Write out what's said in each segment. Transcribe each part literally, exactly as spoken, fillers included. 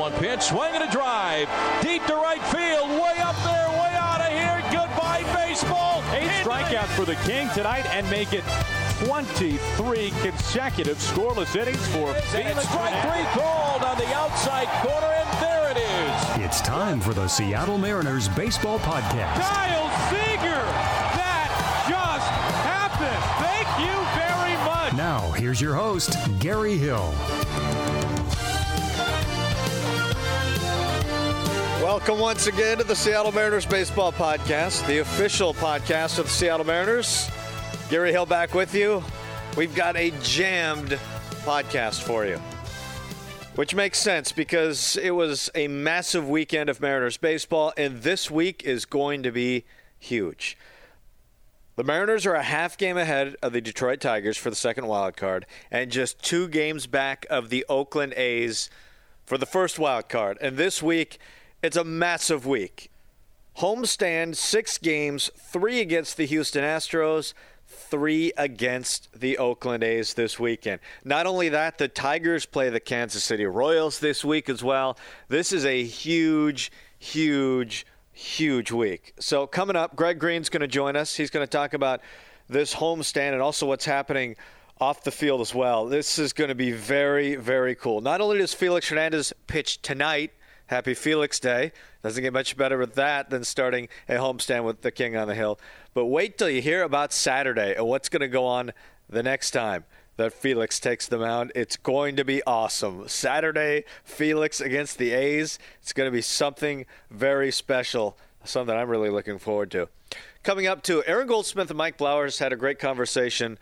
one pitch, swing and a drive, deep to right field, way up there, way out of here. Goodbye, baseball. Eight strikeouts for the King tonight and make it twenty-three consecutive scoreless innings for Felix. Strike three called on the outside corner, and there it is. It's time for the Seattle Mariners Baseball Podcast. Kyle Seager! That just happened! Thank you very much! Now, here's your host, Gary Hill. Welcome once again to the Seattle Mariners Baseball Podcast, the official podcast of the Seattle Mariners. Gary Hill back with you. We've got a jammed podcast for you, which makes sense because it was a massive weekend of Mariners baseball, and this week is going to be huge. The Mariners are a half game ahead of the Detroit Tigers for the second wild card, and just two games back of the Oakland A's for the first wild card. And this week, it's a massive week. Homestand, six games, three against the Houston Astros, three against the Oakland A's this weekend. Not only that, the Tigers play the Kansas City Royals this week as well. This is a huge, huge, huge week. So coming up, Greg Green's going to join us. He's going to talk about this homestand and also what's happening off the field as well. This is going to be very, very cool. Not only does Felix Hernandez pitch tonight, Happy Felix Day. Doesn't get much better with that than starting a homestand with the King on the Hill. But wait till you hear about Saturday and what's going to go on the next time that Felix takes the mound. It's going to be awesome. Saturday, Felix against the A's. It's going to be something very special, something I'm really looking forward to. Coming up, too, Aaron Goldsmith and Mike Blowers had a great conversation.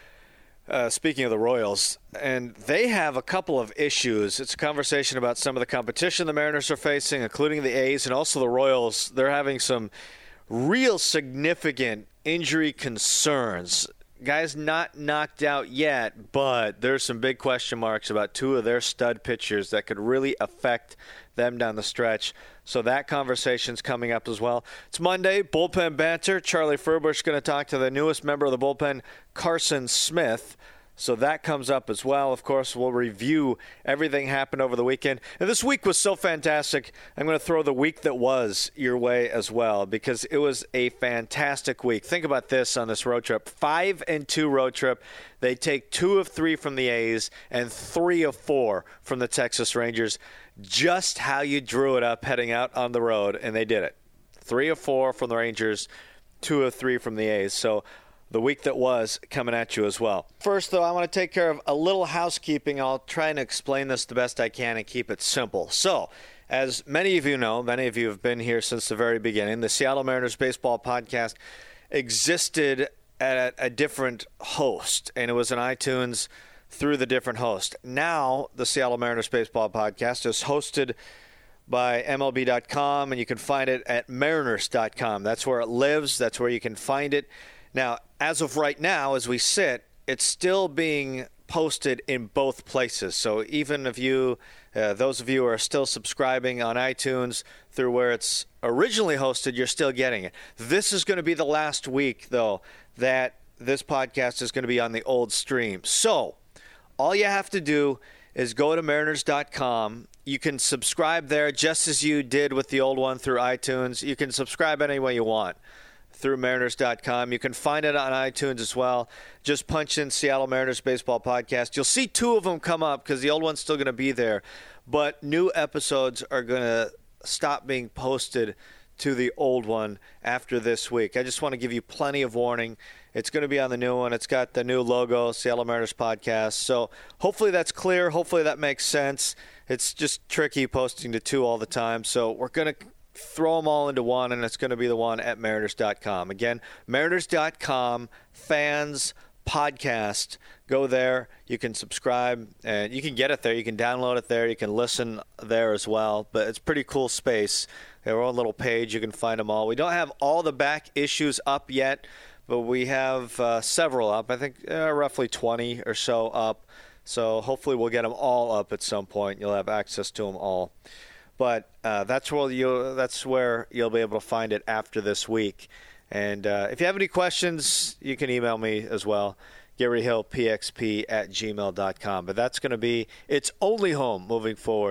Uh, speaking of the Royals, and they have a couple of issues. It's a conversation about some of the competition the Mariners are facing, including the A's and also the Royals. They're having some real significant injury concerns. Guys not knocked out yet, but there's some big question marks about two of their stud pitchers that could really affect them down the stretch. So that conversation's coming up as well. It's Monday, bullpen banter. Charlie Furbush going to talk to the newest member of the bullpen, Carson Smith. So that comes up as well. Of course, we'll review everything happened over the weekend. And this week was so fantastic, I'm going to throw the week that was your way as well because it was a fantastic week. Think about this on this road trip. Five and two road trip. They take two of three from the A's and three of four from the Texas Rangers. Just how you drew it up heading out on the road, and they did it. Three of four from the Rangers, two of three from the A's. So the week that was coming at you as well. First, though, I want to take care of a little housekeeping. I'll try and explain this the best I can and keep it simple. So, as many of you know, many of you have been here since the very beginning, the Seattle Mariners Baseball Podcast existed at a different host, and it was on iTunes through the different host. Now, the Seattle Mariners Baseball Podcast is hosted by M L B dot com, and you can find it at Mariners dot com. That's where it lives. That's where you can find it. Now, as of right now, as we sit, it's still being posted in both places. So even if you, uh, those of you who are still subscribing on iTunes through where it's originally hosted, you're still getting it. This is going to be the last week, though, that this podcast is going to be on the old stream. So all you have to do is go to Mariners dot com. You can subscribe there just as you did with the old one through iTunes. You can subscribe any way you want through Mariners dot com. You can find it on iTunes as well. Just punch in Seattle Mariners Baseball Podcast. You'll see two of them come up because the old one's still going to be there. But new episodes are going to stop being posted to the old one after this week. I just want to give you plenty of warning. It's going to be on the new one. It's got the new logo, Seattle Mariners Podcast. So hopefully that's clear. Hopefully that makes sense. It's just tricky posting to two all the time. So we're going to throw them all into one, and it's going to be the one at Mariners dot com. Again, Mariners dot com, fans, podcast. Go there. You can subscribe, and you can get it there. You can download it there. You can listen there as well. But it's a pretty cool space. Their own little page. You can find them all. We don't have all the back issues up yet, but we have uh, several up. I think uh, roughly twenty or so up. So hopefully we'll get them all up at some point. You'll have access to them all. But uh, that's where you that's where you'll be able to find it after this week. And uh, if you have any questions, you can email me as well, Gary Hill P X P at gmail dot com. But that's going to be its only home moving forward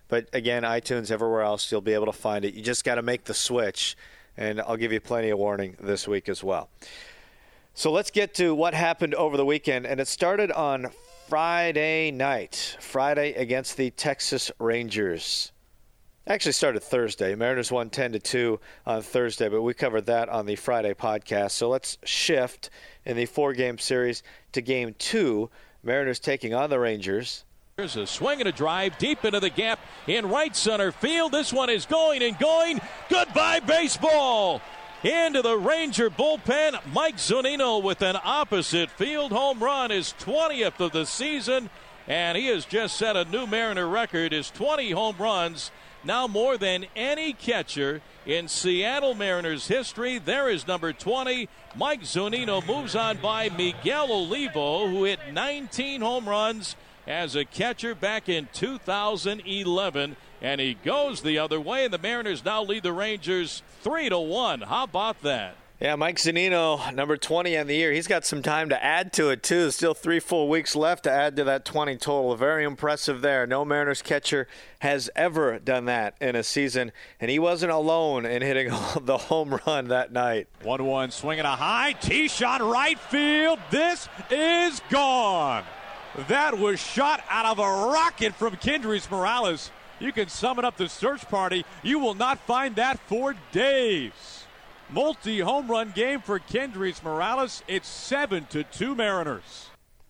But, again, iTunes, everywhere else, you'll be able to find it. You just got to make the switch, and I'll give you plenty of warning this week as well. So let's get to what happened over the weekend, and it started on Friday night. Friday against the Texas Rangers. Actually started Thursday. Mariners won ten to two on Thursday, but we covered that on the Friday podcast. So let's shift in the four-game series to game two. Mariners taking on the Rangers. There's a swing and a drive deep into the gap in right center field. This one is going and going. Goodbye, baseball. Into the Ranger bullpen, Mike Zunino with an opposite field home run, his twentieth of the season, and he has just set a new Mariner record. His twenty home runs, now more than any catcher in Seattle Mariners history. There is number twenty. Mike Zunino moves on by Miguel Olivo, who hit nineteen home runs as a catcher back in two thousand eleven. And he goes the other way, and the Mariners now lead the Rangers three to one. How about that? Yeah, Mike Zunino, number twenty on the year. He's got some time to add to it, too. Still three full weeks left to add to that twenty total. Very impressive there. No Mariners catcher has ever done that in a season, and he wasn't alone in hitting the home run that night. one one, swinging a high tee shot right field. This is gone. That was shot out of a rocket from Kendrys Morales. You can summon up the search party. You will not find that for days. Multi-home run game for Kendrys Morales. It's seven to two Mariners.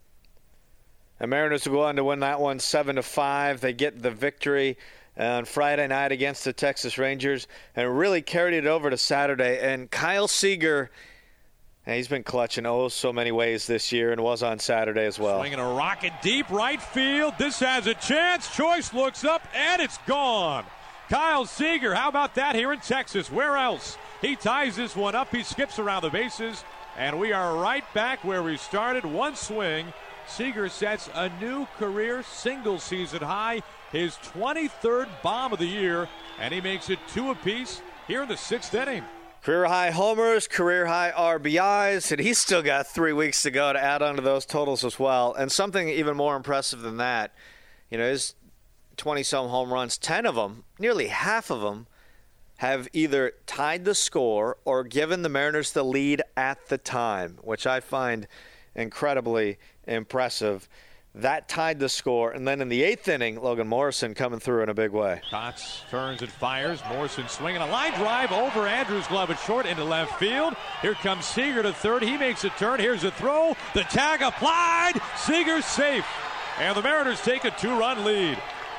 The Mariners will go on to win that one seven to five. They get the victory on Friday night against the Texas Rangers and really carried it over to Saturday. And Kyle Seager, he's been clutching oh so many ways this year and was on Saturday as well. Swinging a rocket deep right field. This has a chance. Choice looks up, and it's gone. Kyle Seager, how about that here in Texas? Where else? He ties this one up. He skips around the bases, and we are right back where we started. One swing. Seager sets a new career single-season high, his twenty-third bomb of the year, and he makes it two apiece here in the sixth inning. Career-high homers, career-high R B Is, and he's still got three weeks to go to add on to those totals as well. And something even more impressive than that, you know, his twenty-some home runs, ten of them, nearly half of them, have either tied the score or given the Mariners the lead at the time, which I find incredibly impressive. That tied the score. And then in the eighth inning, Logan Morrison coming through in a big way. Cox turns and fires. Morrison swinging a line drive over Andrews' glove at short into left field. Here comes Seager to third. He makes a turn. Here's a throw. The tag applied. Seager's safe. And the Mariners take a two-run lead.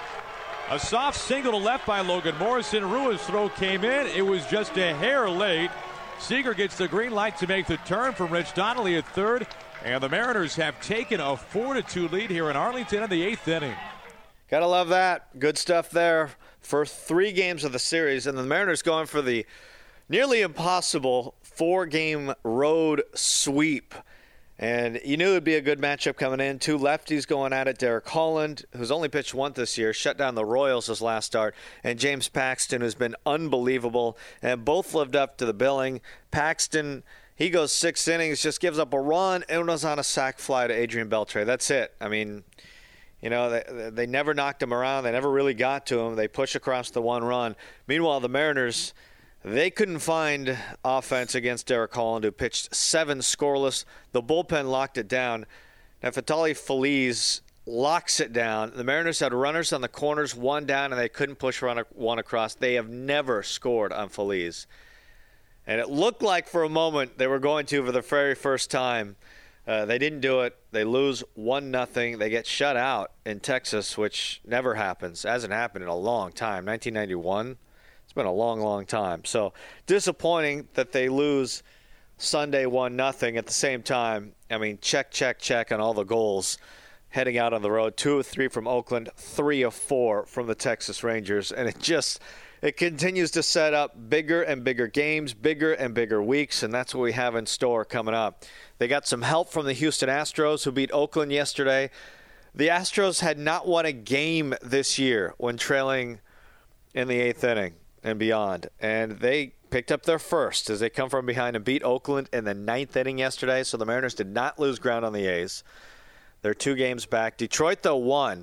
A soft single to left by Logan Morrison. Rua's throw came in. It was just a hair late. Seager gets the green light to make the turn from Rich Donnelly at third. And the Mariners have taken a four to two lead here in Arlington in the eighth inning. Gotta love that. Good stuff there for three games of the series. And the Mariners going for the nearly impossible four-game road sweep. And you knew it would be a good matchup coming in. Two lefties going at it. Derek Holland, who's only pitched once this year, shut down the Royals his last start. And James Paxton, who's been unbelievable. And both lived up to the billing. Paxton, he goes six innings, just gives up a run, and was on a sac fly to Adrian Beltre. That's it. I mean, you know, they, they never knocked him around. They never really got to him. They push across the one run. Meanwhile, the Mariners, they couldn't find offense against Derek Holland, who pitched seven scoreless. The bullpen locked it down. Now, Vitali Feliz locks it down. The Mariners had runners on the corners, one down, and they couldn't push run one across. They have never scored on Feliz. And it looked like for a moment they were going to for the very first time. Uh, they didn't do it. They lose one nothing. They get shut out in Texas, which never happens. Hasn't happened in a long time. nineteen ninety-one. It's been a long, long time. So disappointing that they lose Sunday one nothing. At the same time, I mean, check, check, check on all the goals heading out on the road. Two of three from Oakland, three of four from the Texas Rangers. And it just... It continues to set up bigger and bigger games, bigger and bigger weeks, and that's what we have in store coming up. They got some help from the Houston Astros, who beat Oakland yesterday. The Astros had not won a game this year when trailing in the eighth inning and beyond, and they picked up their first as they come from behind and beat Oakland in the ninth inning yesterday, so the Mariners did not lose ground on the A's. They're two games back. Detroit, though, won.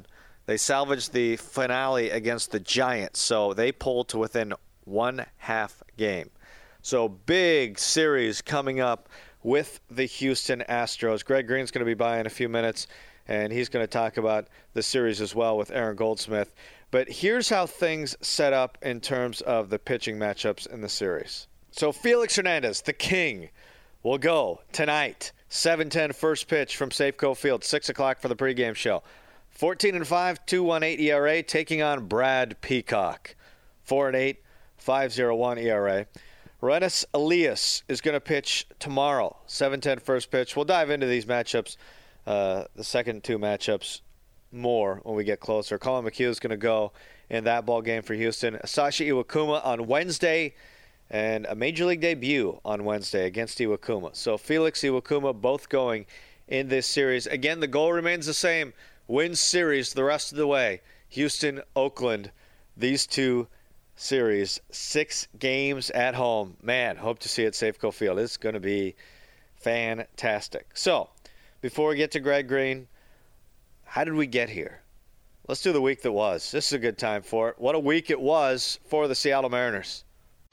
They salvaged the finale against the Giants, so they pulled to within one half game. So big series coming up with the Houston Astros. Greg Green's going to be by in a few minutes, and he's going to talk about the series as well with Aaron Goldsmith. But here's how things set up in terms of the pitching matchups in the series. So Felix Hernandez, the king, will go tonight. seven ten first pitch from Safeco Field, six o'clock for the pregame show. fourteen and five, two point one eight E R A, taking on Brad Peacock. four and eight, five point oh one E R A. Renis Elias is going to pitch tomorrow, seven ten first pitch. We'll dive into these matchups, uh, the second two matchups, more when we get closer. Colin McHugh is going to go in that ball game for Houston. Asashi Iwakuma on Wednesday, and a Major League debut on Wednesday against Iwakuma. So Felix, Iwakuma both going in this series. Again, the goal remains the same. Win series the rest of the way. Houston, Oakland, these two series, six games at home. Man, hope to see it at Safeco Field. It's going to be fantastic. So, before we get to Greg Green, how did we get here? Let's do the week that was. This is a good time for it. What a week it was for the Seattle Mariners.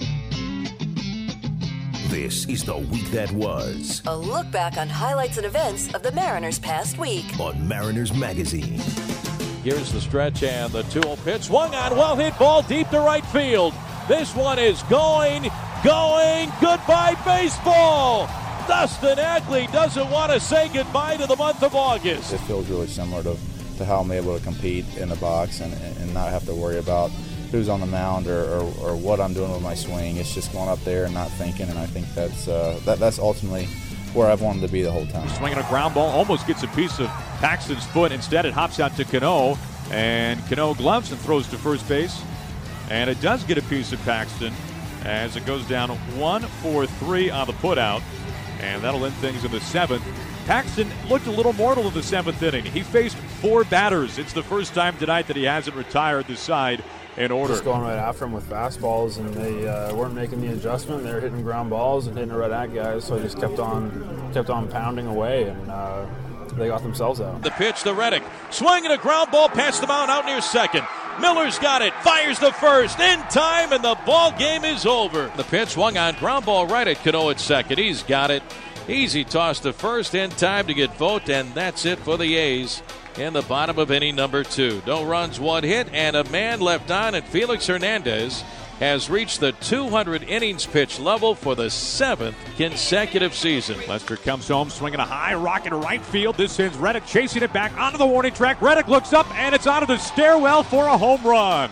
This is the week that was. A look back on highlights and events of the Mariners' past week. On Mariners Magazine. Here's the stretch and the two oh pitch. Swung on, well hit ball deep to right field. This one is going, going, goodbye baseball. Dustin Ackley doesn't want to say goodbye to the month of August. It feels really similar to, to how I'm able to compete in the box and, and not have to worry about who's on the mound or, or, or what I'm doing with my swing. It's just going up there and not thinking, and I think that's uh, that, that's ultimately where I've wanted to be the whole time. Swinging a ground ball, almost gets a piece of Paxton's foot. Instead, it hops out to Cano, and Cano gloves and throws to first base. And it does get a piece of Paxton as it goes down one for three on the putout, and that'll end things in the seventh. Paxton looked a little mortal in the seventh inning. He faced four batters. It's the first time tonight that he hasn't retired this side in order. Just going right after him with fastballs, and they uh, weren't making the adjustment. They were hitting ground balls and hitting it right at guys, so I just kept on kept on pounding away, and uh, they got themselves out. The pitch to Reddick. Swinging a ground ball past the mound out near second. Miller's got it. Fires the first. In time, and the ball game is over. The pitch swung on. Ground ball right at Cano at second. He's got it. Easy toss to first. In time to get Vogt, and that's it for the A's in the bottom of inning number two. No runs, one hit, and a man left on, and Felix Hernandez has reached the two hundred innings pitch level for the seventh consecutive season. Lester comes home swinging a high rocket to right field. This sends Reddick chasing it back onto the warning track. Reddick looks up, and it's onto the stairwell for a home run.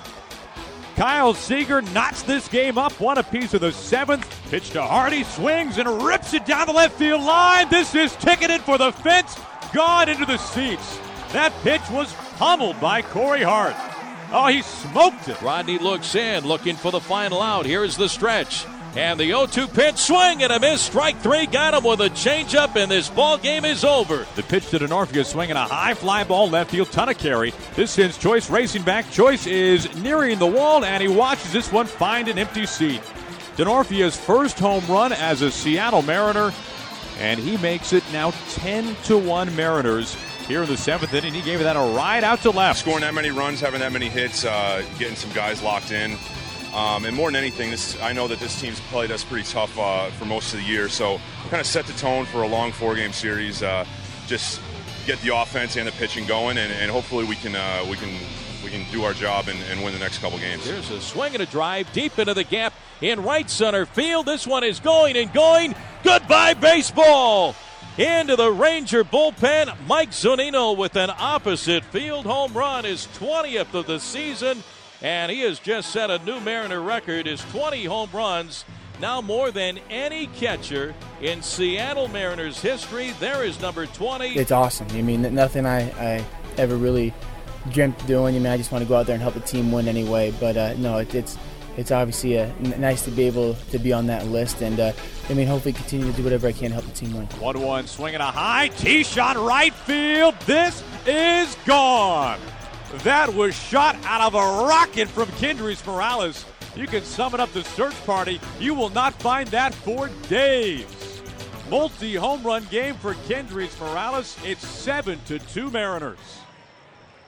Kyle Seager knots this game up one apiece of the seventh. Pitch to Hardy, swings and rips it down the left field line. This is ticketed for the fence, gone into the seats. That pitch was pummeled by Corey Hart. Oh, he smoked it. Rodney looks in, looking for the final out. Here's the stretch. And the oh two pitch, swing and a miss. Strike three, got him with a changeup, and this ball game is over. The pitch to Denorfia, swinging a high fly ball left field, ton of carry. This sends Choice racing back. Choice is nearing the wall, and he watches this one find an empty seat. Denorfia's first home run as a Seattle Mariner, and he makes it now ten to one Mariners. Here in the seventh inning, he gave that a ride out to left. Scoring that many runs, having that many hits, uh, getting some guys locked in. Um, and more than anything, this I know that this team's played us pretty tough uh, for most of the year. So kind of set the tone for a long four-game series. Uh, just get the offense and the pitching going, and, and hopefully we can uh, we can we can do our job and, and win the next couple games. Here's a swing and a drive deep into the gap in right center field. This one is going and going. Goodbye, baseball. Into the Ranger bullpen, Mike Zunino with an opposite field home run, his twentieth of the season, and he has just set a new Mariner record, his twenty home runs, now more than any catcher in Seattle Mariners history. There is number twenty. It's awesome. I mean, nothing I, I ever really dreamt of doing. I mean, I just want to go out there and help the team win anyway, but uh, no, it, it's It's obviously uh, n- nice to be able to be on that list, and uh, I mean, hopefully continue to do whatever I can to help the team win. one one, swinging a high tee shot right field. This is gone. That was shot out of a rocket from Kendrys Morales. You can summon up the search party. You will not find that for days. Multi-home run game for Kendrys Morales. It's seven to two Mariners.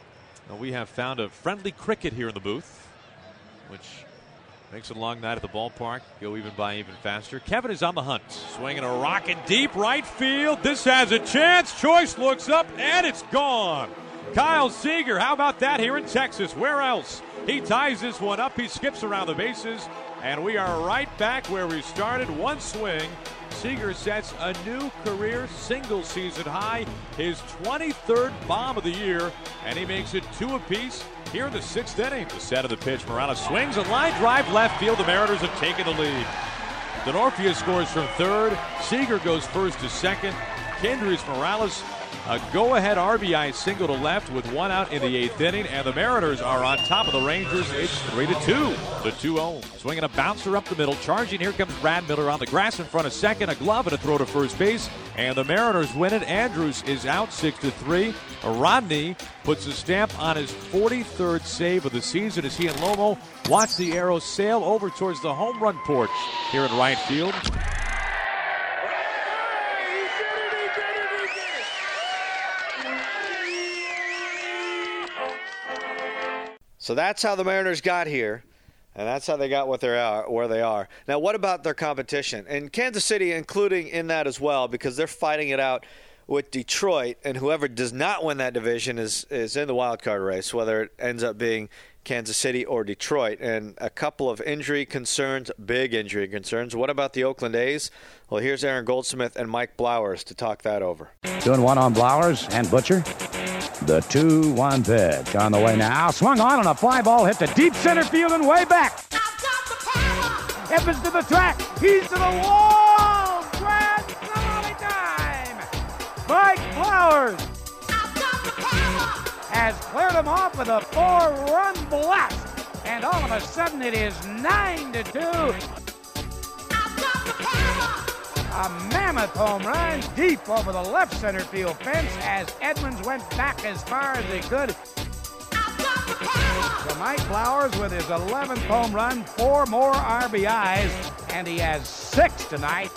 Well, we have found a friendly cricket here in the booth, which makes it a long night at the ballpark go even by even faster. Kevin is on the hunt, swinging a rocket deep right field. This has a chance. Choice looks up, and it's gone. Kyle Seager, how about that here in Texas? Where else? He ties this one up. He skips around the bases, and we are right back where we started. One swing. Seager sets a new career single-season high, his twenty-third bomb of the year, and he makes it two apiece here in the sixth inning. The set of the pitch, Morales swings a line drive left field. The Mariners have taken the lead. Denorfia scores from third. Seager goes first to second. Kendrys Morales, a go-ahead R B I single to left with one out in the eighth inning, and the Mariners are on top of the Rangers. It's three to two. The two oh. Swinging a bouncer up the middle. Charging, here comes Brad Miller on the grass in front of second. A glove and a throw to first base, and the Mariners win it. Andrews is out six to three. Rodney puts a stamp on his forty-third save of the season as he and Lomo watch the arrow sail over towards the home run porch here in right field. So that's how the Mariners got here, and that's how they got what they are, where they are. Now, what about their competition? And Kansas City including in that as well, because they're fighting it out with Detroit, and whoever does not win that division is, is in the wild card race, whether it ends up being Kansas City or Detroit. And a couple of injury concerns, big injury concerns. What about the Oakland A's? Well, here's Aaron Goldsmith and Mike Blowers to talk that over. Doing one on Blowers and Butcher. The two one pitch on the way now. Swung on and a fly ball hit to deep center field and way back. Evans to the track. He's to the wall. Grand finale time. Mike Blowers has cleared him off with a four-run blast. And all of a sudden it is nine to two. A mammoth home run deep over the left center field fence as Edmonds went back as far as he could. So Mike Blowers with his eleventh home run, four more R B Is, and he has six tonight.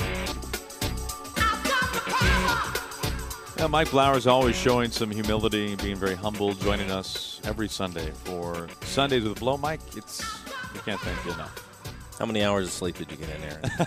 Yeah, Mike Blowers always showing some humility, being very humble, joining us every Sunday for Sundays with Blow. Mike, it's we can't thank you enough. How many hours of sleep did you get in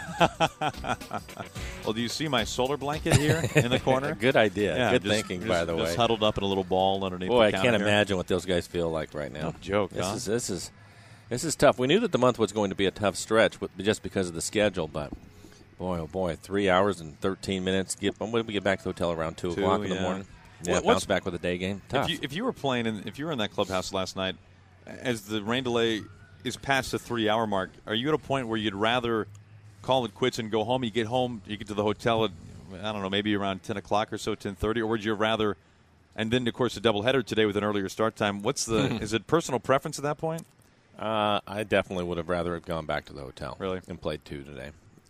there? Well, do you see my solar blanket here in the corner? Good idea. Yeah, Good just, thinking, just, by the just way. Huddled up in a little ball underneath Boy, the I can't here. imagine what those guys feel like right now. No joke, This huh? is this is this is tough. We knew that the month was going to be a tough stretch just because of the schedule, but boy, oh boy, three hours and thirteen minutes. Get when did we get back to the hotel? Around two, Two, o'clock in yeah. the morning. Yeah, What- bounce back with a day game. Tough. If you, if you were playing, in, if you were in that clubhouse last night, as the rain delay is past the three-hour mark, are you at a point where you'd rather call it quits and go home? You get home, you get to the hotel at, I don't know, maybe around ten o'clock or so, ten thirty, or would you rather, and then, of course, a doubleheader today with an earlier start time. What's the, is it personal preference at that point? Uh, I definitely would have rather have gone back to the hotel. Really? And played two today.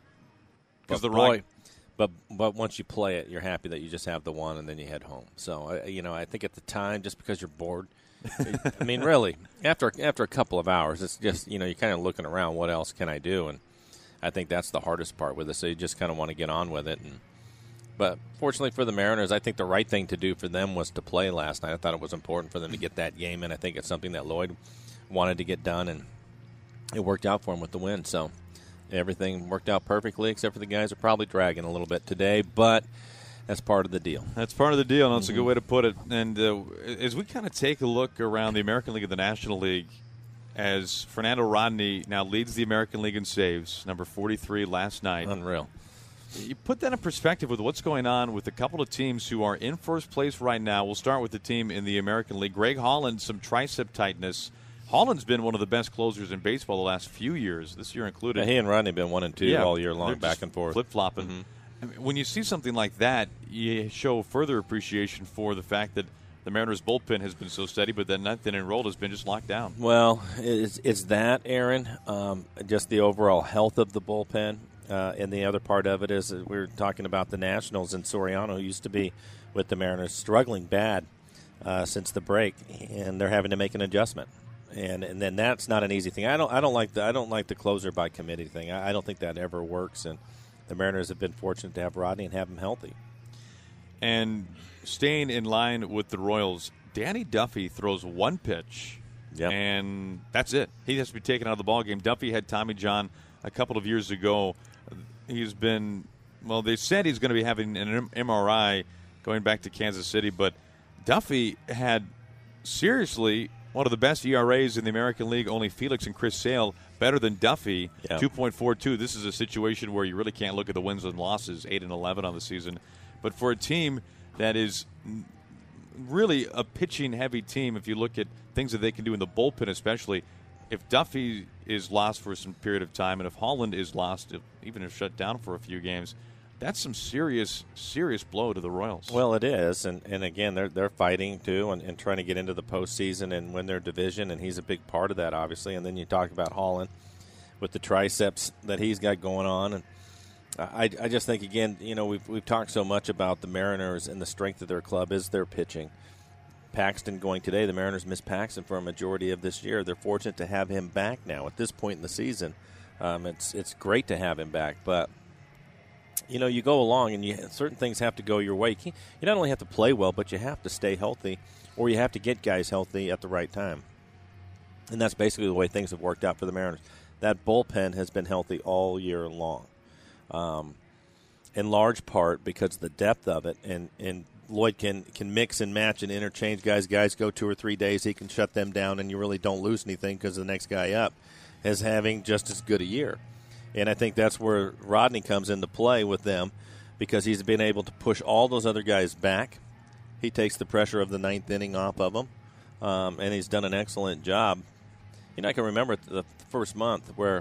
Because But the boy, Rock- but but once you play it, you're happy that you just have the one and then you head home. So uh, you know, I think at the time, just because you're bored, I mean, really, after after a couple of hours, it's just you know you're kind of looking around. What else can I do? And I think that's the hardest part with it. So you just kind of want to get on with it. And but fortunately for the Mariners, I think the right thing to do for them was to play last night. I thought it was important for them to get that game in. I think it's something that Lloyd wanted to get done, and it worked out for him with the win. So everything worked out perfectly, except for the guys are probably dragging a little bit today, but that's part of the deal. That's part of the deal, and that's Mm-hmm. a good way to put it. And uh, as we kind of take a look around the American League and the National League, as Fernando Rodney now leads the American League in saves, number forty-three last night. Unreal. You put that in perspective with what's going on with a couple of teams who are in first place right now. We'll start with the team in the American League. Greg Holland, some tricep tightness. Holland's been one of the best closers in baseball the last few years, this year included. Yeah, he and Rodney have been one and two Yeah, all year long, they're back just and forth. flip-flopping. Mhm. I mean, when you see something like that, you show further appreciation for the fact that the Mariners' bullpen has been so steady, but that ninth inning roll has been just locked down. Well, it's, it's that, Aaron, um, just the overall health of the bullpen. Uh, and the other part of it is that we were talking about the Nationals and Soriano, who used to be with the Mariners, struggling bad uh, since the break, and they're having to make an adjustment. And and then that's not an easy thing. I don't I don't like the I don't like the closer by committee thing. I, I don't think that ever works. And the Mariners have been fortunate to have Rodney and have him healthy. And staying in line with the Royals, Danny Duffy throws one pitch, yep. and that's it. He has to be taken out of the ballgame. Duffy had Tommy John a couple of years ago. He's been, well, they said he's going to be having an M R I going back to Kansas City, but Duffy had seriously one of the best E R As in the American League. Only Felix and Chris Sale better than Duffy, yeah. two point four two. This is a situation where you really can't look at the wins and losses, eight and eleven on the season. But for a team that is really a pitching-heavy team, if you look at things that they can do in the bullpen especially, if Duffy is lost for some period of time and if Holland is lost, if, even if shut down for a few games, that's some serious, serious blow to the Royals. Well, it is, and, and again, they're they're fighting too and, and trying to get into the postseason and win their division, and he's a big part of that, obviously. And then you talk about Holland with the triceps that he's got going on, and I I just think again, you know, we've we've talked so much about the Mariners and the strength of their club is their pitching. Paxton going today, the Mariners missed Paxton for a majority of this year. They're fortunate to have him back now at this point in the season. Um, it's it's great to have him back, but. You know, you go along and you, certain things have to go your way. You not only have to play well, but you have to stay healthy, or you have to get guys healthy at the right time. And that's basically the way things have worked out for the Mariners. That bullpen has been healthy all year long, um, in large part because of the depth of it. And, and Lloyd can, can mix and match and interchange guys. Guys go two or three days, he can shut them down, and you really don't lose anything because the next guy up is having just as good a year. And I think that's where Rodney comes into play with them because he's been able to push all those other guys back. He takes the pressure of the ninth inning off of them, um, and he's done an excellent job. You know, I can remember the first month where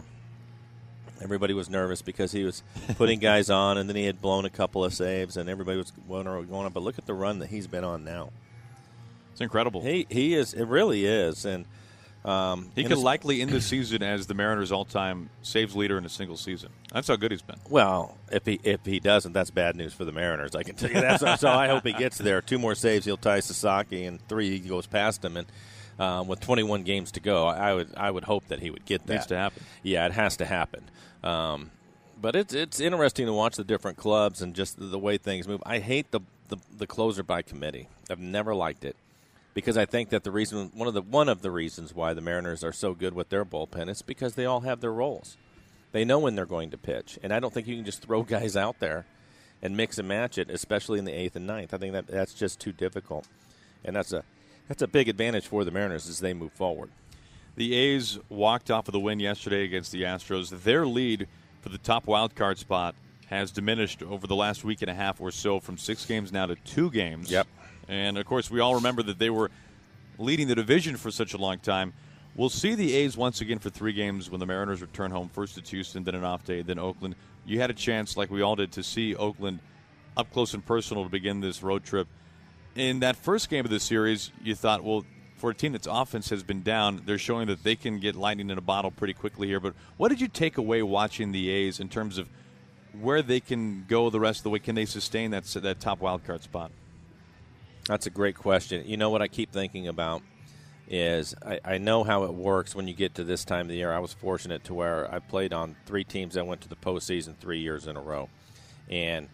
everybody was nervous because he was putting guys on, and then he had blown a couple of saves, and everybody was going on. But look at the run that he's been on now. It's incredible. He he is. It really is. And Um, he could likely end the season as the Mariners' all-time saves leader in a single season. That's how good he's been. Well, if he if he doesn't, that's bad news for the Mariners. I can tell you that. so, so I hope he gets there. Two more saves, he'll tie Sasaki, and three, he goes past him. And um, with twenty-one games to go, I would I would hope that he would get that. Needs to happen. Yeah, it has to happen. Um, but it's it's interesting to watch the different clubs and just the, the way things move. I hate the, the the closer by committee. I've never liked it. Because I think that the reason, one of the one of the reasons why the Mariners are so good with their bullpen is because they all have their roles. They know when they're going to pitch, and I don't think you can just throw guys out there and mix and match it, especially in the eighth and ninth. I think that that's just too difficult, and that's a that's a big advantage for the Mariners as they move forward. The A's walked off of the win yesterday against the Astros. Their lead for the top wild card spot has diminished over the last week and a half or so from six games now to two games. Yep. And, of course, we all remember that they were leading the division for such a long time. We'll see the A's once again for three games when the Mariners return home, first to Houston, then an off day, then Oakland. You had a chance, like we all did, to see Oakland up close and personal to begin this road trip. In that first game of the series, you thought, well, for a team that's offense has been down, they're showing that they can get lightning in a bottle pretty quickly here. But what did you take away watching the A's in terms of where they can go the rest of the way? Can they sustain that, that top wild card spot? That's a great question. You know what I keep thinking about is I, I know how it works when you get to this time of the year. I was fortunate to where I played on three teams that went to the postseason three years in a row. And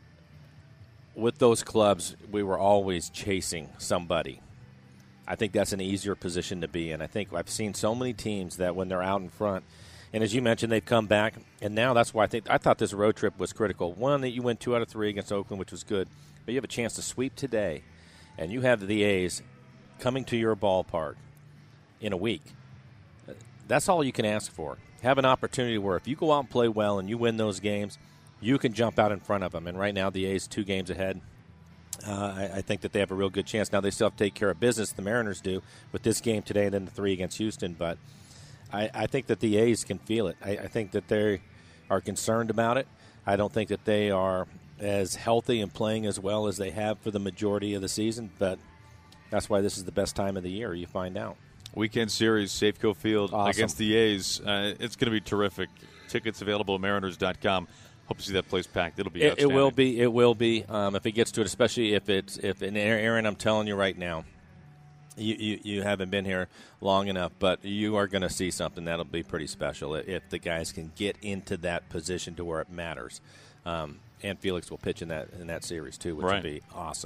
with those clubs, we were always chasing somebody. I think that's an easier position to be in. I think I've seen so many teams that when they're out in front, and as you mentioned, they've come back, and now that's why I think I thought this road trip was critical. One, that you went two out of three against Oakland, which was good, but you have a chance to sweep today. And you have the A's coming to your ballpark in a week. That's all you can ask for. Have an opportunity where if you go out and play well and you win those games, you can jump out in front of them. And right now the A's two games ahead. Uh, I, I think that they have a real good chance. Now they still have to take care of business, the Mariners do, with this game today and then the three against Houston. But I, I think that the A's can feel it. I, I think that they are concerned about it. I don't think that they are as healthy and playing as well as they have for the majority of the season, but that's why this is the best time of the year. You find out. Weekend series, Safeco Field awesome. Against the A's. Uh, it's going to be terrific. Tickets available at Mariners dot com. Hope to see that place packed. It'll be it, outstanding. It will be. It will be. Um, if it gets to it, especially if it's if and Aaron, I'm telling you right now, you, you, you haven't been here long enough, but you are going to see something that'll be pretty special if the guys can get into that position to where it matters. Um, And Felix will pitch in that in that series too, which right. would be awesome.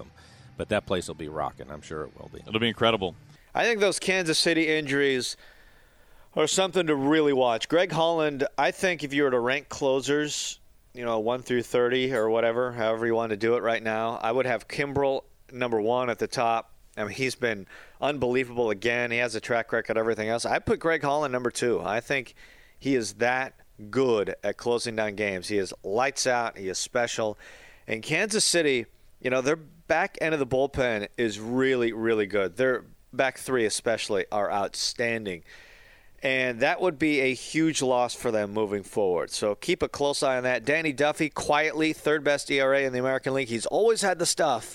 but that place will be rocking. I'm sure it will be. It'll be incredible. I think those Kansas City injuries are something to really watch. Greg Holland, I think if you were to rank closers, you know, one through thirty or whatever, however you want to do it right now, I would have Kimbrel number one at the top. I mean, he's been unbelievable again. He has a track record, everything else. I put Greg Holland number two. I think he is that good at closing down games. He is lights out. He is special. And Kansas City, you know, their back end of the bullpen is really, really good. Their back three especially are outstanding. And that would be a huge loss for them moving forward. So keep a close eye on that. Danny Duffy, quietly, third best E R A in the American League. He's always had the stuff.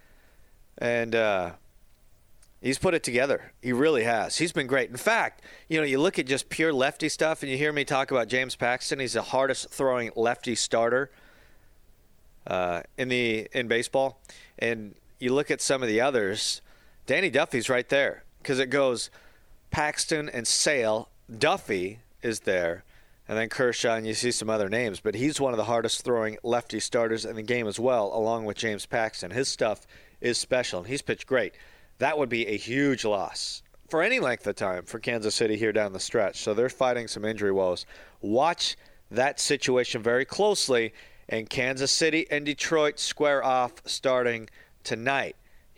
And uh, he's put it together. He really has. He's been great. In fact, you know, you look at just pure lefty stuff, and you hear me talk about James Paxton. He's the hardest throwing lefty starter uh, in the in baseball. And you look at some of the others, Danny Duffy's right there because it goes Paxton and Sale. Duffy is there, and then Kershaw, and you see some other names. But he's one of the hardest throwing lefty starters in the game as well, along with James Paxton. His stuff is special, and he's pitched great. That would be a huge loss for any length of time for Kansas City here down the stretch. So they're fighting some injury woes. Watch that situation very closely, and Kansas City and Detroit square off starting tonight.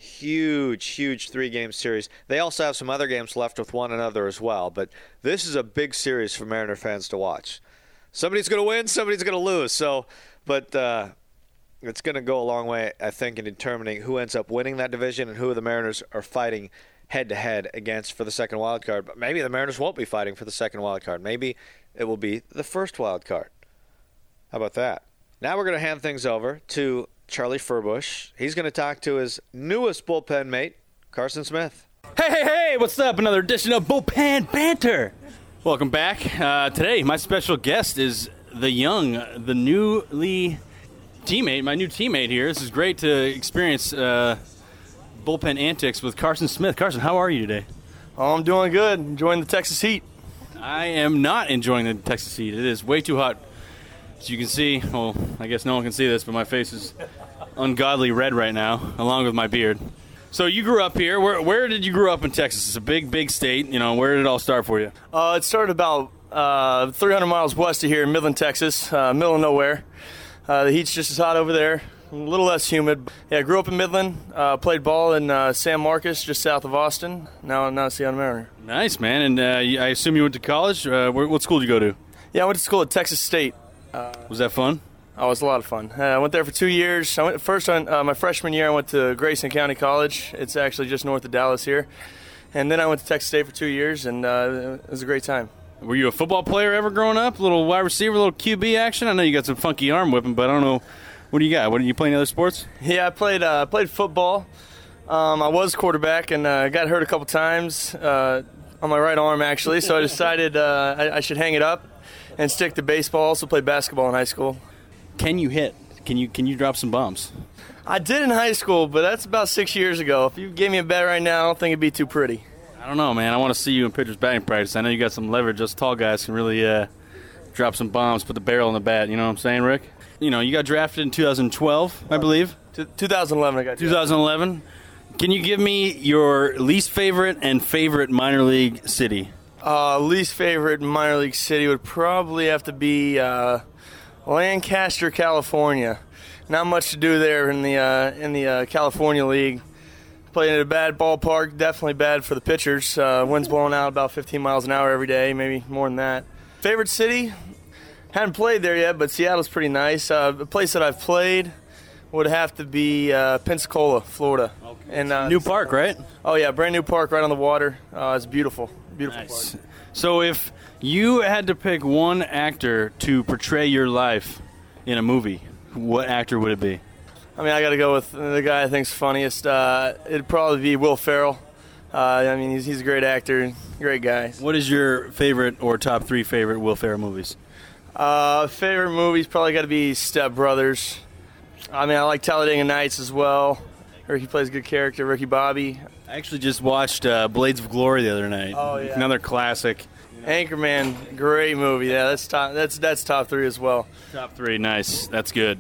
Huge, huge three-game series. They also have some other games left with one another as well, but this is a big series for Mariner fans to watch. Somebody's going to win, somebody's going to lose. So, but uh, it's going to go a long way, I think, in determining who ends up winning that division and who the Mariners are fighting head-to-head against for the second wild card. But maybe the Mariners won't be fighting for the second wild card. Maybe it will be the first wild card. How about that? Now we're going to hand things over to Charlie Furbush. He's going to talk to his newest bullpen mate, Carson Smith. Hey, hey, hey, what's up? Another edition of Bullpen Banter. Welcome back. Uh, today, my special guest is the young, the newly teammate, my new teammate here. This is great to experience uh, bullpen antics with Carson Smith. Carson, how are you today? Oh, I'm doing good. Enjoying the Texas heat. I am not enjoying the Texas heat. It is way too hot. As you can see, well, I guess no one can see this, but my face is ungodly red right now, along with my beard. So you grew up here. Where where did you grow up in Texas? It's a big, big state. You know, where did it all start for you? Uh, it started about uh, three hundred miles west of here in Midland, Texas, uh, middle of nowhere. Uh, the heat's just as hot over there, a little less humid. Yeah, I grew up in Midland, uh, played ball in uh, San Marcos, just south of Austin. Now I'm now a Seattle Mariner. Nice, man. And uh, I assume you went to college. Uh, where, what school did you go to? Yeah, I went to school at Texas State. Uh, was that fun? Oh, it was a lot of fun. Uh, I went there for two years. I went first on uh, my freshman year. I went to Grayson County College. It's actually just north of Dallas here. And then I went to Texas State for two years, and uh, it was a great time. Were you a football player ever growing up? A little wide receiver, a little Q B action? I know you got some funky arm whipping, but I don't know. What do you got? What, do you play any other sports? Yeah, I played uh, played football. Um, I was quarterback and uh, got hurt a couple times uh, on my right arm, actually. So I decided uh, I, I should hang it up and stick to baseball. Also played basketball in high school. Can you hit? Can you can you drop some bombs? I did in high school, but that's about six years ago. If you gave me a bet right now, I don't think it'd be too pretty. I don't know, man. I want to see you in pitcher's batting practice. I know you got some leverage. Us tall guys can really uh, drop some bombs, put the barrel in the bat. You know what I'm saying, Rick? You know, you got drafted in two thousand twelve, I believe. twenty eleven, I got drafted. twenty eleven. Can you give me your least favorite and favorite minor league city? Uh, least favorite minor league city would probably have to be uh, Lancaster, California. Not much to do there in the uh, in the uh, California League. Played in a bad ballpark, definitely bad for the pitchers. Uh, wind's blowing out about fifteen miles an hour every day, maybe more than that. Favorite city? Haven't played there yet, but Seattle's pretty nice. Uh, the place that I've played would have to be uh, Pensacola, Florida. Okay. And uh, new park, right? Oh yeah, brand new park right on the water. Uh, it's beautiful, beautiful nice. Park. So if you had to pick one actor to portray your life in a movie, what actor would it be? I mean, I got to go with the guy I think's funniest. Uh, it'd probably be Will Ferrell. Uh, I mean, he's, he's a great actor, great guy. What is your favorite or top three favorite Will Ferrell movies? Uh, favorite movies probably got to be Step Brothers. I mean, I like Talladega Nights as well. Ricky plays a good character, Ricky Bobby. I actually just watched uh, Blades of Glory the other night. Oh yeah, another classic. Anchorman, great movie. Yeah, that's top. That's that's top three as well. Top three, nice. That's good.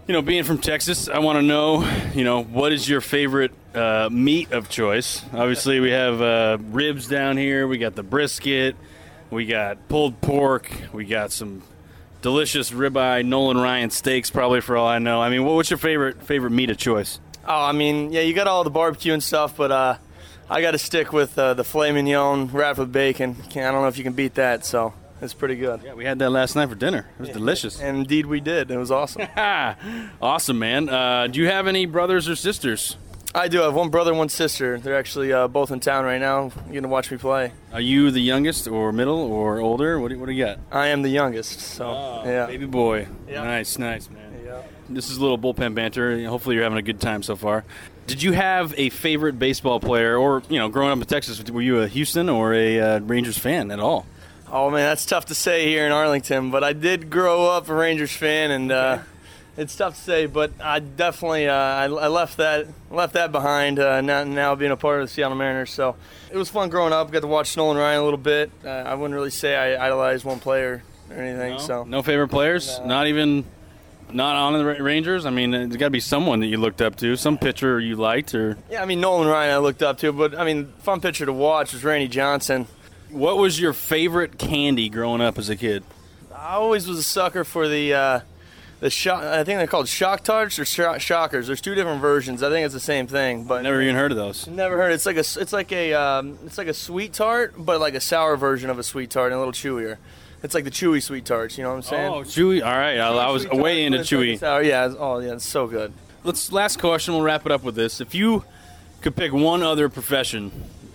You know, being from Texas, I want to know, you know, what is your favorite uh, meat of choice? Obviously, we have uh, ribs down here. We got the brisket. We got pulled pork. We got some delicious ribeye Nolan Ryan steaks, probably for all I know. I mean, what, what's your favorite favorite meat of choice? Oh, I mean, yeah, you got all the barbecue and stuff, but uh, I got to stick with uh, the filet mignon wrapped with bacon. I don't know if you can beat that, so it's pretty good. Yeah, we had that last night for dinner. It was delicious. And indeed we did. It was awesome. Awesome, man. Uh, do you have any brothers or sisters? I do. I have one brother and one sister. They're actually uh, both in town right now. You're going to watch me play. Are you the youngest or middle or older? What do you, what do you got? I am the youngest, so, oh, yeah. Baby boy. Yeah. Nice, nice, man. Yeah. This is a little bullpen banter. Hopefully you're having a good time so far. Did you have a favorite baseball player, or, you know, growing up in Texas, were you a Houston or a uh, Rangers fan at all? Oh, man, that's tough to say here in Arlington, but I did grow up a Rangers fan, and uh, it's tough to say, but I definitely uh, I, I left that left that behind, uh, now, now being a part of the Seattle Mariners. So it was fun growing up. Got to watch Nolan Ryan a little bit. Uh, I wouldn't really say I idolized one player or anything. No, so no favorite players? No. Not even not on the Rangers? I mean, there's got to be someone that you looked up to, some pitcher you liked, or Yeah, I mean, Nolan Ryan I looked up to, but, I mean, fun pitcher to watch was Randy Johnson. What was your favorite candy growing up as a kid? I always was a sucker for the uh, the shock. I think they're called Shock Tarts or shock- Shockers. There's two different versions. I think it's the same thing, but Never even heard of those. never heard. It's like a it's like a um, it's like a sweet tart, but like a sour version of a sweet tart and a little chewier. It's like the chewy sweet tarts. You know what I'm saying? Oh, chewy. All right, I, I was Sweet way tart, into but it's like chewy. a sour. Yeah. It's, oh, yeah. It's so good. Let's last question. We'll wrap it up with this. If you could pick one other profession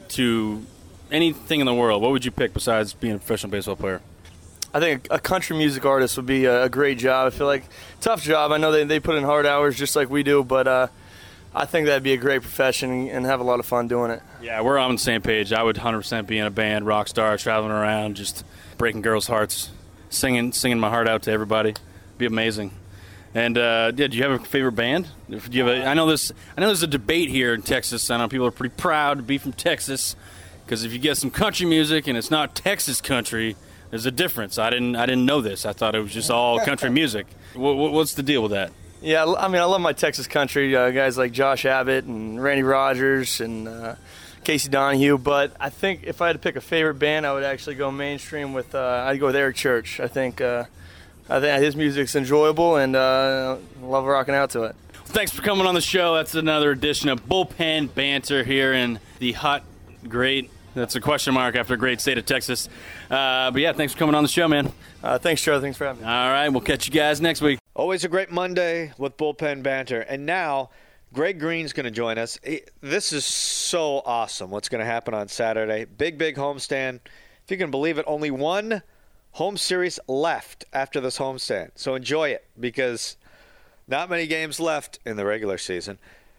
to anything in the world, what would you pick besides being a professional baseball player? I think a country music artist would be a great job. I feel like tough job. I know they they put in hard hours just like we do, but uh, I think that'd be a great profession and have a lot of fun doing it. Yeah, we're on the same page. I would one hundred percent be in a band, rock star, traveling around, just breaking girls' hearts, singing singing my heart out to everybody. Be amazing. And uh, yeah, do you have a favorite band? Do you have a, I know this. I know there's a debate here in Texas. I know people are pretty proud to be from Texas, because if you get some country music and it's not Texas country, there's a difference. I didn't. I didn't know this. I thought it was just all country music. What, what's the deal with that? Yeah, I mean, I love my Texas country uh, guys like Josh Abbott and Randy Rogers and uh, Casey Donahue. But I think if I had to pick a favorite band, I would actually go mainstream with. Uh, I'd go with Eric Church. I think. Uh, I think his music's enjoyable, and uh, love rocking out to it. Thanks for coming on the show. That's another edition of Bullpen Banter here in the hot, great. That's a question mark after a great state of Texas. Uh, but yeah, thanks for coming on the show, man. Uh, thanks, Joe. Thanks for having me. All right, we'll catch you guys next week. Always a great Monday with Bullpen Banter. And now, Greg Green's going to join us. This is so awesome what's going to happen on Saturday. Big, big homestand. If you can believe it, only one home series left after this homestand. So enjoy it, because not many games left in the regular season.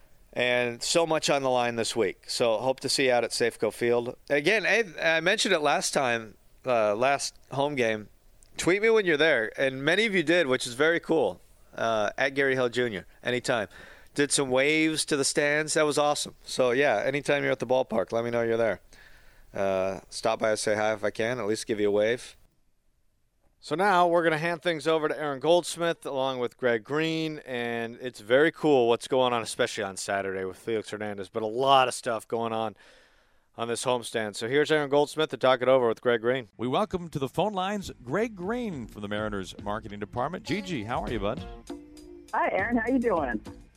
And so much on the line this week. So hope to see you out at Safeco Field. Again, I mentioned it last time, uh, last home game. Tweet me when you're there. And many of you did, which is very cool. Uh, at Gary Hill Junior Anytime. Did some waves to the stands. That was awesome. So, yeah, anytime you're at the ballpark, let me know you're there. Uh, stop by and say hi if I can. At least give you a wave. So now we're going to hand things over to Aaron Goldsmith along with Greg Green, and it's very cool what's going on, especially on Saturday with Felix Hernandez, but a lot of stuff going on on this homestand. So here's Aaron Goldsmith to talk it over with Greg Green. We welcome to the phone lines Greg Green from the Mariners marketing department. Gigi, how are you, bud? Hi, Aaron. How you doing?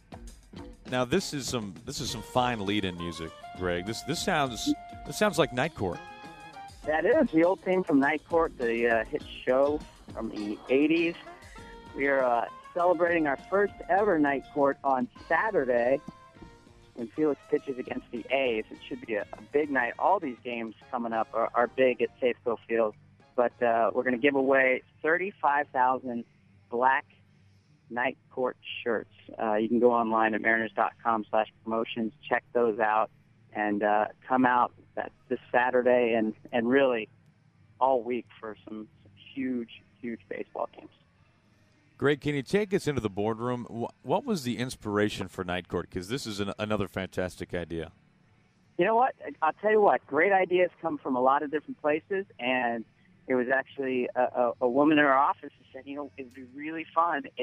Now this is some this is some fine lead-in music, Greg. This this sounds this sounds like Night Court. That is the old theme from Night Court, the uh, hit show from the eighties. We are uh, celebrating our first ever Night Court on Saturday when Felix pitches against the A's. It should be a, a big night. All these games coming up are, are big at Safeco Field. But uh, we're going to give away thirty-five thousand black Night Court shirts. Uh, you can go online at mariners.com slash promotions, check those out, and uh, come out that this Saturday and, and really all week for some, some huge, huge baseball games. Greg, can you take us into the boardroom? What was the inspiration for Night Court? Because this is an, another fantastic idea. You know what? I'll tell you what. Great ideas come from a lot of different places, and it was actually a, a, a woman in our office who said, you know, it would be really fun if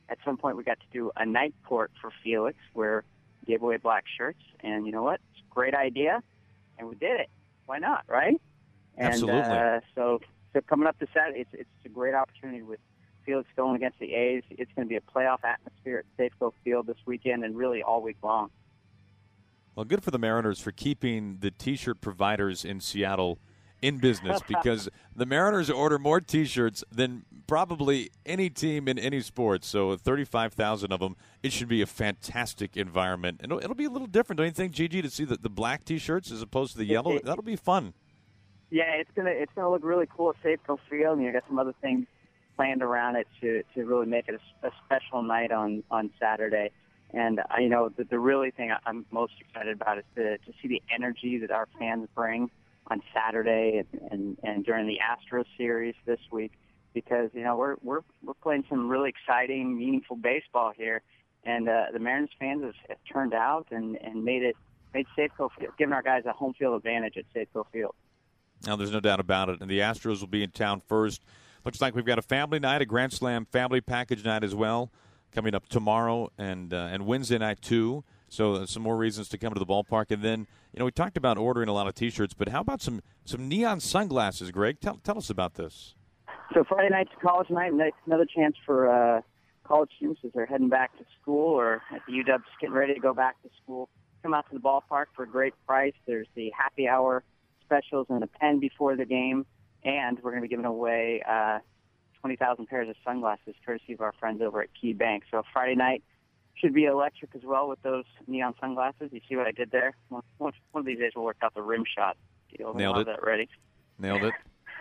at some point we got to do a night court for Felix where we gave away black shirts. And you know what? It's a great idea, and we did it. Why not, right? And, Absolutely. Uh, so, so coming up to Saturday, it's, it's a great opportunity with Felix going against the A's. It's going to be a playoff atmosphere at Safeco Field this weekend and really all week long. Well, good for the Mariners for keeping the T-shirt providers in Seattle in business because the Mariners order more T-shirts than probably any team in any sport. So thirty-five thousand of them. It should be a fantastic environment. And it'll, it'll be a little different, don't you think, Gigi, to see the, the black T-shirts as opposed to the yellow? It, it, That'll be fun. Yeah, it's gonna it's gonna look really cool at Safeco Field, and you got some other things planned around it to to really make it a, a special night on on Saturday. And uh, you know, the, the really thing I'm most excited about is to to see the energy that our fans bring on Saturday and and, and during the Astros series this week, because you know we're we're we're playing some really exciting, meaningful baseball here, and uh, the Mariners fans have, have turned out and and made it made Safeco Field, giving our guys a home field advantage at Safeco Field. Now, there's no doubt about it. And the Astros will be in town first. Looks like we've got a family night, a Grand Slam family package night as well, coming up tomorrow and uh, and Wednesday night, too. So uh, some more reasons to come to the ballpark. And then, you know, we talked about ordering a lot of T-shirts, but how about some, some neon sunglasses, Greg? Tell, tell us about this. So Friday night's college night, and that's another chance for uh, college students as they're heading back to school or at the U W just getting ready to go back to school. Come out to the ballpark for a great price. There's the happy hour specials and a pen before the game, and we're going to be giving away uh, twenty thousand pairs of sunglasses courtesy of our friends over at Key Bank. So Friday night should be electric as well with those neon sunglasses. You see what I did there? One, one of these days we'll work out the rim shot deal. Nailed it. That ready. Nailed it.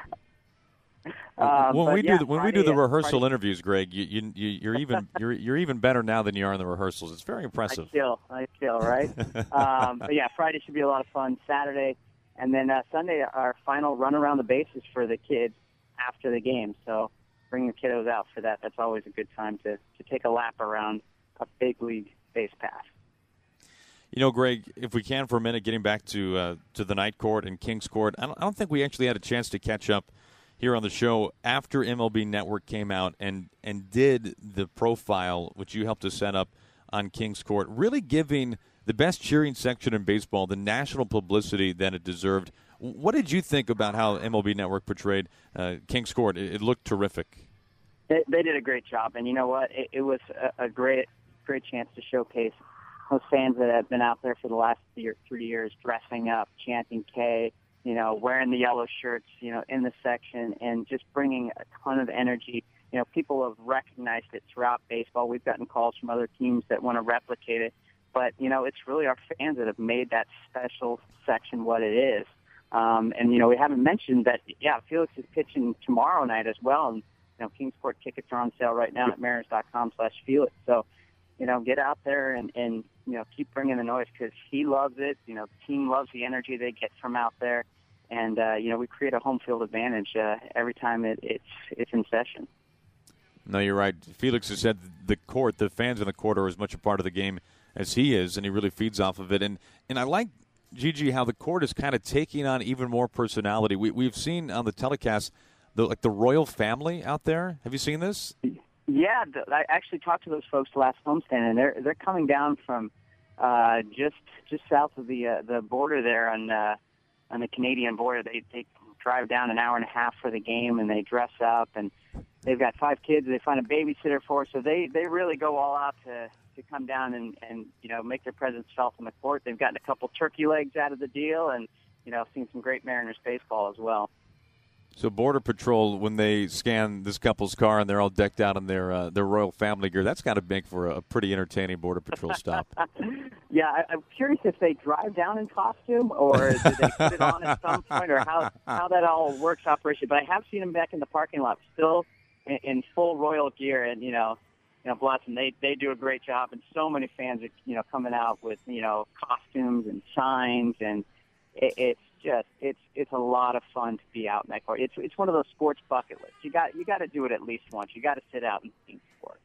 Uh, when we yeah, do the, when Friday, we do the uh, rehearsal Friday. interviews, Greg, you, you, you you're even you're you're even better now than you are in the rehearsals. It's very impressive. I feel, I feel right. um, but yeah, Friday should be a lot of fun. Saturday, and then uh, Sunday, our final run around the bases for the kids after the game. So bring your kiddos out for that. That's always a good time to to take a lap around a big league base path. You know, Greg, if we can for a minute, getting back to uh, to the night court and Kings Court, I don't, I don't think we actually had a chance to catch up here on the show after M L B Network came out and, and did the profile, which you helped us set up on Kings Court, really giving the best cheering section in baseball the national publicity that it deserved. What did you think about how M L B Network portrayed uh, Kings Court? It, it looked terrific. They, they did a great job, and you know what? It, it was a, a great great chance to showcase those fans that have been out there for the last year, three years, dressing up, chanting K, you know, wearing the yellow shirts, you know, in the section, and just bringing a ton of energy. You know, people have recognized it throughout baseball. We've gotten calls from other teams that want to replicate it. But, you know, it's really our fans that have made that special section what it is. Um, and, you know, we haven't mentioned that, yeah, Felix is pitching tomorrow night as well. And, you know, Kingsport tickets are on sale right now at mariners.com slash Felix. So, you know, get out there and, and you know, keep bringing the noise because he loves it. You know, the team loves the energy they get from out there. And, uh, you know, we create a home field advantage uh, every time it, it's it's in session. No, you're right. Felix has said the court, the fans in the court are as much a part of the game as he is, and he really feeds off of it. And and I like, Gigi, how the court is kind of taking on even more personality. We, we've seen on the telecast, the, like the royal family out there. Have you seen this? Yeah, I actually talked to those folks last homestand, and they're they're coming down from uh, just just south of the uh, the border there on uh, on the Canadian border. They they drive down an hour and a half for the game, and they dress up, and they've got five kids. They find a babysitter for, so they they really go all out to to come down and and you know make their presence felt on the court. They've gotten a couple turkey legs out of the deal, and you know seen some great Mariners baseball as well. So Border Patrol, when they scan this couple's car and they're all decked out in their uh, their royal family gear, that's got to make for a pretty entertaining Border Patrol stop. Yeah, I, I'm curious if they drive down in costume or do they put it on at some point, or how how that all works operation. But I have seen them back in the parking lot, still in, in full royal gear, and you know, you know, bless them, they they do a great job, and so many fans are you know coming out with you know costumes and signs, and it, it's. Just it's it's a lot of fun to be out in that court. It's it's one of those sports bucket lists. You got you got to do it at least once. You got to sit out and think sport.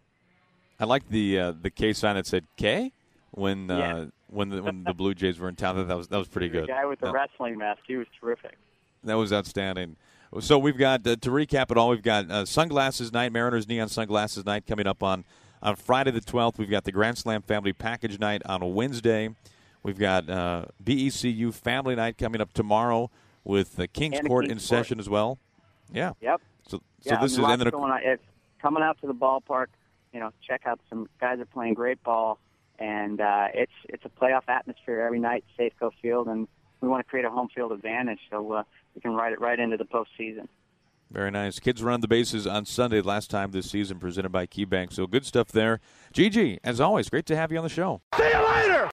I like the uh, the K sign that said K when uh, yeah. when the when the Blue Jays were in town. That was that was pretty the good. guy with the no. wrestling mask, he was terrific. That was outstanding. So we've got uh, to recap it all. We've got uh, sunglasses night, Mariners neon sunglasses night coming up on On Friday the twelfth, we've got the Grand Slam Family Package Night on a Wednesday. We've got uh, B E C U Family Night coming up tomorrow with the Kings And the Court Kings in Court. session as well. Yeah. Yep. So, so yeah, this is lots ended up. going on. It's coming out to the ballpark. You know, check out some guys are playing great ball, and uh, it's it's a playoff atmosphere every night, Safeco Field, and we want to create a home field advantage so uh, we can ride it right into the postseason. Very nice. Kids run the bases on Sunday, last time this season, presented by KeyBank. So good stuff there. Gigi, as always, great to have you on the show. See you later.